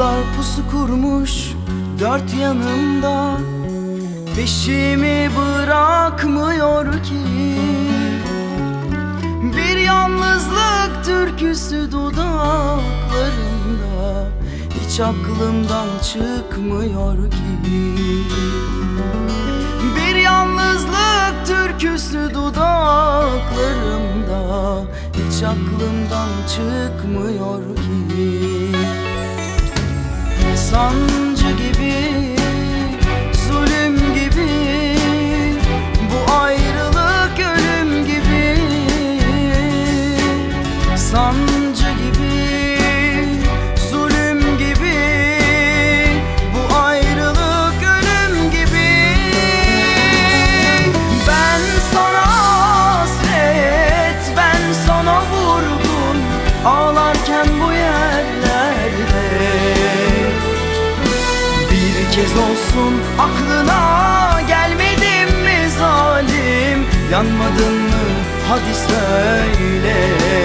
Ruhlar pusu kurmuş dört yanımda, peşimi bırakmıyor ki. Bir yalnızlık türküsü dudaklarımda, hiç aklımdan çıkmıyor ki. Bir yalnızlık türküsü dudaklarımda, hiç aklımdan çıkmıyor ki. Sancı gibi, zulüm gibi, bu ayrılık ölüm gibi. Sancı gibi, zulüm gibi, bu ayrılık ölüm gibi. Ben sana hasret, ben sana vurgun, ağlarken bu yerlerde. Bir kez olsun aklına gelmedim mi zalim? Yanmadın mı? Hadi söyle.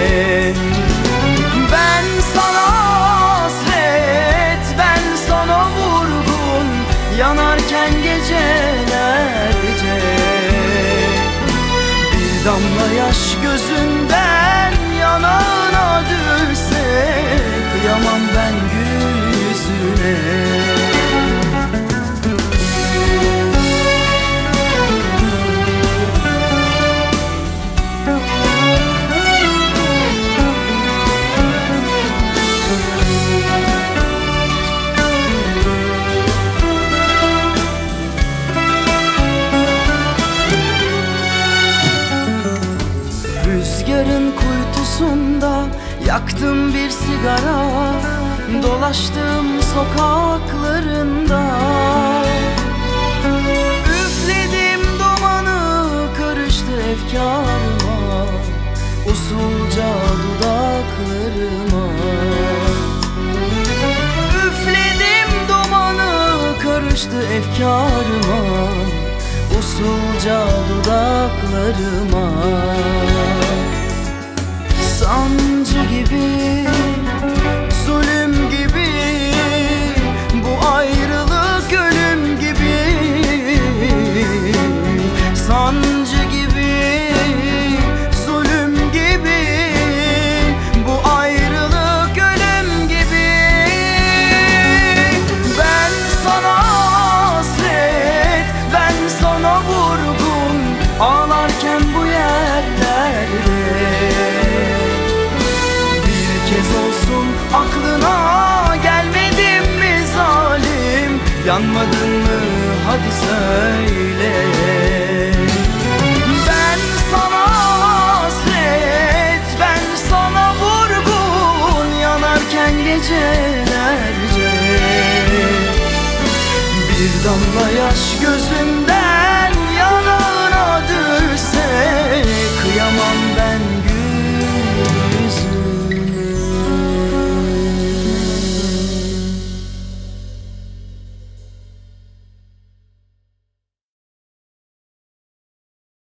Ben sana hasret, ben sana vurgun, yanarken gecelerce. Bir damla yaş gözünden yanağına düşse, kıyamam ben yüzüne. Rüzgarın kuytusunda yaktım bir sigara, dolaştım sokaklarında. Üfledim dumanı, karıştı efkarıma, usulca dudaklarıma. Üfledim dumanı, karıştı efkarıma, usulca dudaklarıma. Sancı gibi, zulüm gibi, bu ayrılık ölüm gibi. Sancı gibi, zulüm gibi, bu ayrılık ölüm gibi. Ben sana hasret, ben sana vurgun, ağlarken bu yerlerde. Bir kez olsun aklına gelmedim mi zalim? Yanmadın mı? Hadi söyle. Ben sana hasret, ben sana vurgun, yanarken gecelerce. Bir damla yaş